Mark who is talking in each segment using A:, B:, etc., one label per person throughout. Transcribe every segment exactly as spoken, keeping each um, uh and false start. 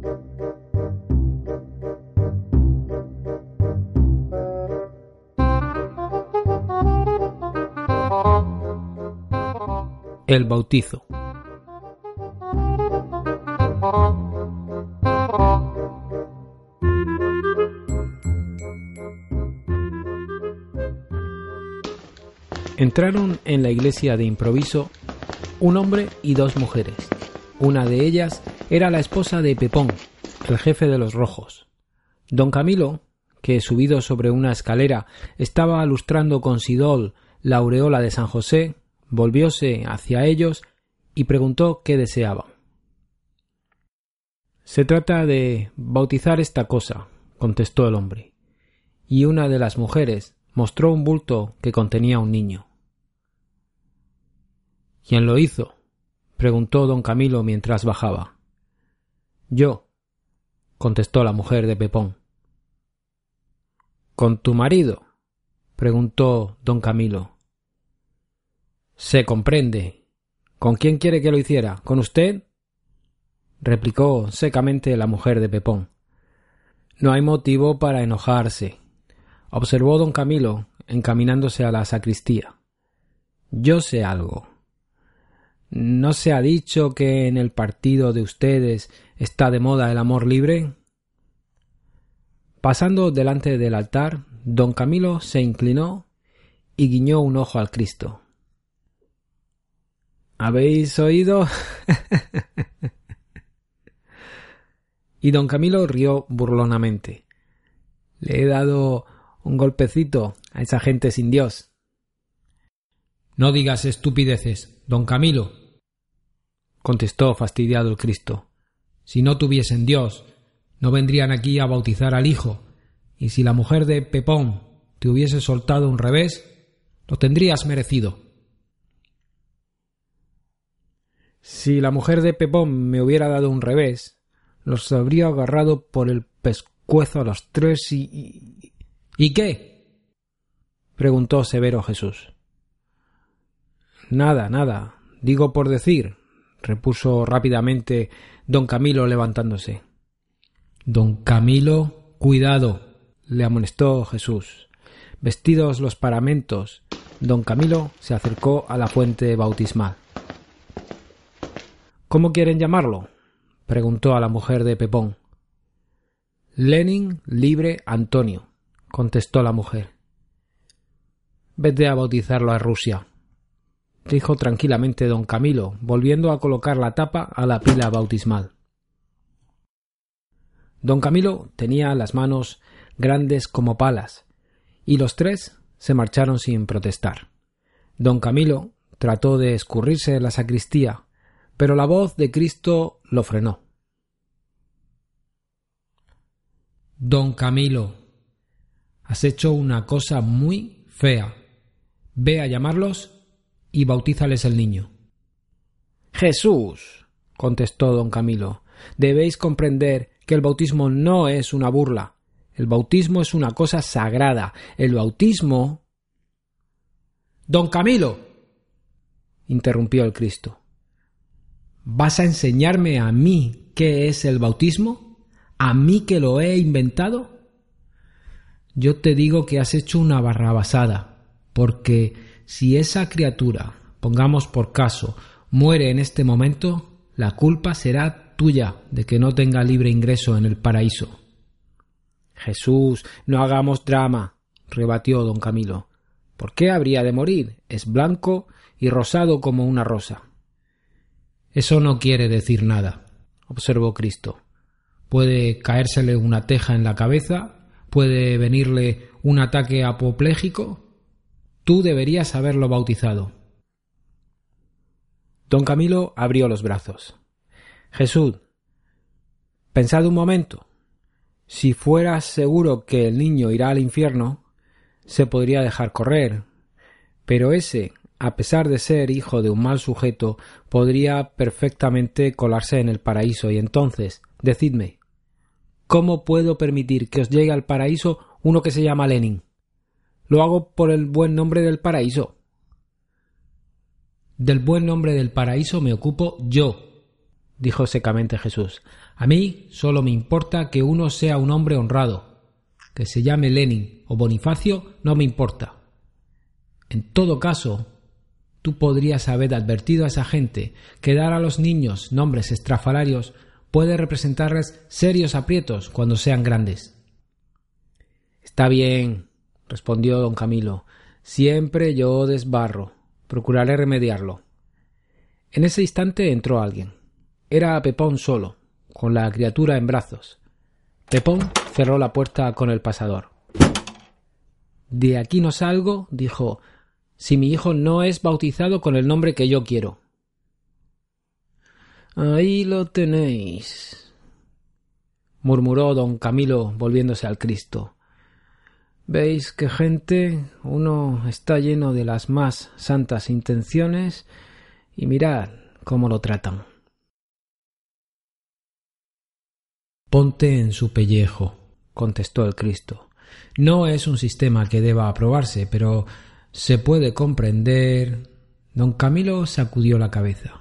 A: El bautizo. Entraron en la iglesia de improviso un hombre y dos mujeres. Una de ellas era la esposa de Pepón, el jefe de los rojos. Don Camilo, que subido sobre una escalera estaba lustrando con sidol la aureola de San José, volvióse hacia ellos y preguntó qué deseaban. «Se trata de bautizar esta cosa», contestó el hombre, y una de las mujeres mostró un bulto que contenía un niño. «¿Quién lo hizo?», preguntó don Camilo mientras bajaba. «Yo», contestó la mujer de Pepón. «¿Con tu marido?», preguntó don Camilo. «Se comprende. ¿Con quién quiere que lo hiciera? ¿Con usted?», replicó secamente la mujer de Pepón. «No hay motivo para enojarse», observó don Camilo, encaminándose a la sacristía. «Yo sé algo. ¿No se ha dicho que en el partido de ustedes está de moda el amor libre?». Pasando delante del altar, don Camilo se inclinó y guiñó un ojo al Cristo. «¿Habéis oído?». Y don Camilo rió burlonamente. «Le he dado un golpecito a esa gente sin Dios». «No digas estupideces, don Camilo», contestó fastidiado el Cristo. «Si no tuviesen Dios, no vendrían aquí a bautizar al hijo, y si la mujer de Pepón te hubiese soltado un revés, lo tendrías merecido». «Si la mujer de Pepón me hubiera dado un revés, los habría agarrado por el pescuezo a los tres y... y... ¿Y qué?», preguntó severo Jesús. «Nada, nada, digo por decir», repuso rápidamente don Camilo levantándose. «Don Camilo, cuidado», le amonestó Jesús. Vestidos los paramentos, don Camilo se acercó a la fuente bautismal. «¿Cómo quieren llamarlo?», preguntó a la mujer de Pepón. «Lenin Libre Antonio», contestó la mujer. «Vete a bautizarlo a Rusia», dijo tranquilamente don Camilo, volviendo a colocar la tapa a la pila bautismal. Don Camilo tenía las manos grandes como palas, y los tres se marcharon sin protestar. Don Camilo trató de escurrirse en la sacristía, pero la voz de Cristo lo frenó. «Don Camilo, has hecho una cosa muy fea. Ve a llamarlos y bautízales el niño». «Jesús», contestó don Camilo, «debéis comprender que el bautismo no es una burla. El bautismo es una cosa sagrada. El bautismo...» «Don Camilo», interrumpió el Cristo, ¿vas a enseñarme a mí qué es el bautismo? ¿A mí que lo he inventado? Yo te digo que has hecho una barrabasada, porque si esa criatura, pongamos por caso, muere en este momento, la culpa será tuya de que no tenga libre ingreso en el paraíso». «Jesús, no hagamos drama», rebatió don Camilo. «¿Por qué habría de morir? Es blanco y rosado como una rosa». «Eso no quiere decir nada», observó Cristo. «Puede caérsele una teja en la cabeza, puede venirle un ataque apopléjico. Tú deberías haberlo bautizado». Don Camilo abrió los brazos. «Jesús, pensad un momento. Si fueras seguro que el niño irá al infierno, se podría dejar correr, pero ese, a pesar de ser hijo de un mal sujeto, podría perfectamente colarse en el paraíso, y entonces, decidme, ¿cómo puedo permitir que os llegue al paraíso uno que se llama Lenin? Lo hago por el buen nombre del paraíso». «Del buen nombre del paraíso me ocupo yo», dijo secamente Jesús. A mí solo me importa que uno sea un hombre honrado. Que se llame Lenin o Bonifacio no me importa. En todo caso, tú podrías haber advertido a esa gente que dar a los niños nombres estrafalarios puede representarles serios aprietos cuando sean grandes. Está bien, respondió don Camilo. Siempre yo desbarro. Procuraré remediarlo. En ese instante entró alguien. Era Pepón solo, con la criatura en brazos. Pepón cerró la puerta con el pasador. De aquí no salgo, dijo, si mi hijo no es bautizado con el nombre que yo quiero. Ahí lo tenéis, murmuró don Camilo volviéndose al Cristo. ¿Veis qué gente? Uno está lleno de las más santas intenciones y mirad cómo lo tratan. Ponte en su pellejo, contestó el Cristo. No es un sistema que deba aprobarse, pero se puede comprender. Don Camilo sacudió la cabeza.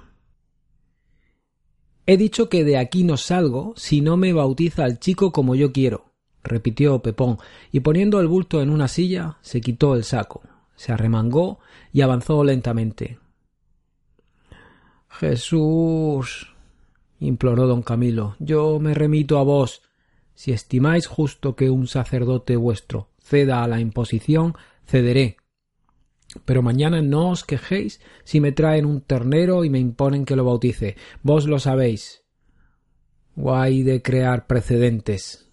A: He dicho que de aquí no salgo si no me bautiza al chico como yo quiero, repitió Pepón, y poniendo el bulto en una silla, se quitó el saco, se arremangó y avanzó lentamente. Jesús, imploró don Camilo, yo me remito a vos. Si estimáis justo que un sacerdote vuestro ceda a la imposición, cederé. Pero mañana no os quejéis si me traen un ternero y me imponen que lo bautice. Vos lo sabéis. Guay de crear precedentes.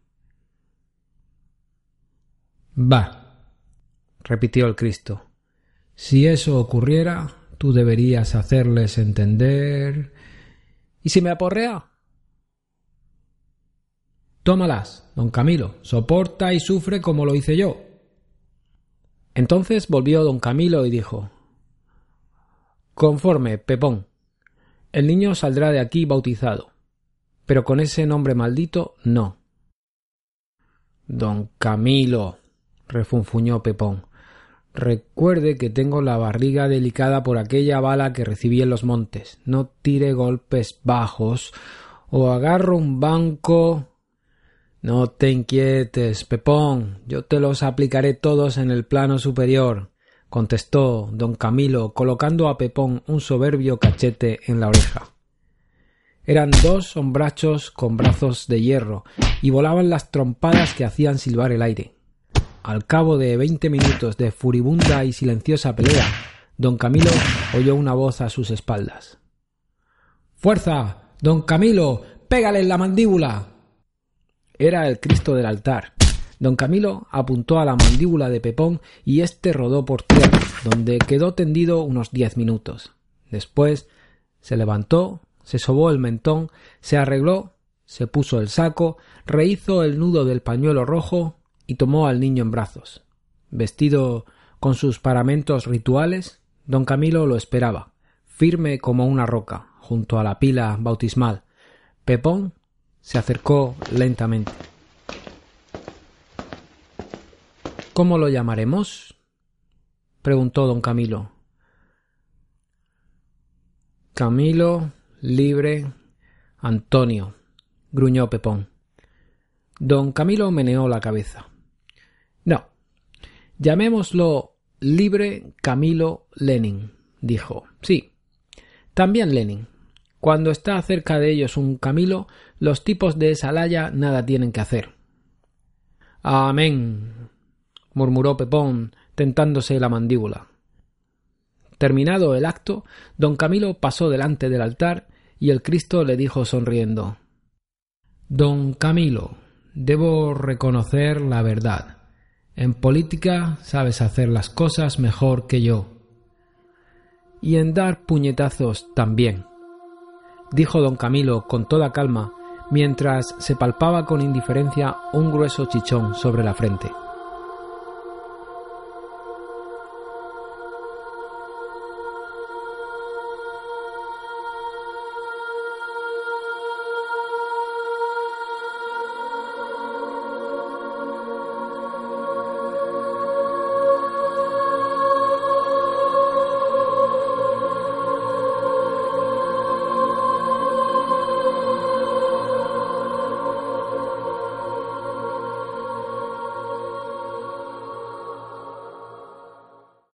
A: Va, repitió el Cristo. Si eso ocurriera, tú deberías hacerles entender. ¿Y si me aporrea? Tómalas, don Camilo, soporta y sufre como lo hice yo. Entonces volvió don Camilo y dijo: Conforme, Pepón, el niño saldrá de aquí bautizado, pero con ese nombre maldito no. Don Camilo, refunfuñó Pepón, recuerde que tengo la barriga delicada por aquella bala que recibí en los montes. No tire golpes bajos o agarro un banco. No te inquietes, Pepón, yo te los aplicaré todos en el plano superior, contestó don Camilo, colocando a Pepón un soberbio cachete en la oreja. Eran dos hombrachos con brazos de hierro y volaban las trompadas que hacían silbar el aire. Al cabo de veinte minutos de furibunda y silenciosa pelea, don Camilo oyó una voz a sus espaldas. ¡Fuerza! ¡Don Camilo! ¡Pégale en la mandíbula! Era el Cristo del altar. Don Camilo apuntó a la mandíbula de Pepón y éste rodó por tierra, donde quedó tendido unos diez minutos. Después se levantó, se sobó el mentón, se arregló, se puso el saco, rehizo el nudo del pañuelo rojo y tomó al niño en brazos. Vestido con sus paramentos rituales, don Camilo lo esperaba, firme como una roca, junto a la pila bautismal. Pepón se acercó lentamente. ¿Cómo lo llamaremos?, preguntó don Camilo. Camilo, libre, Antonio, gruñó Pepón. Don Camilo meneó la cabeza. No, llamémoslo libre Camilo Lenin, dijo. Sí, también Lenin. Cuando está cerca de ellos un Camilo, los tipos de esa laya nada tienen que hacer. Amén, murmuró Pepón, tentándose la mandíbula. Terminado el acto, don Camilo pasó delante del altar y el Cristo le dijo sonriendo: Don Camilo, debo reconocer la verdad. En política sabes hacer las cosas mejor que yo. Y en dar puñetazos también, dijo don Camilo con toda calma, mientras se palpaba con indiferencia un grueso chichón sobre la frente.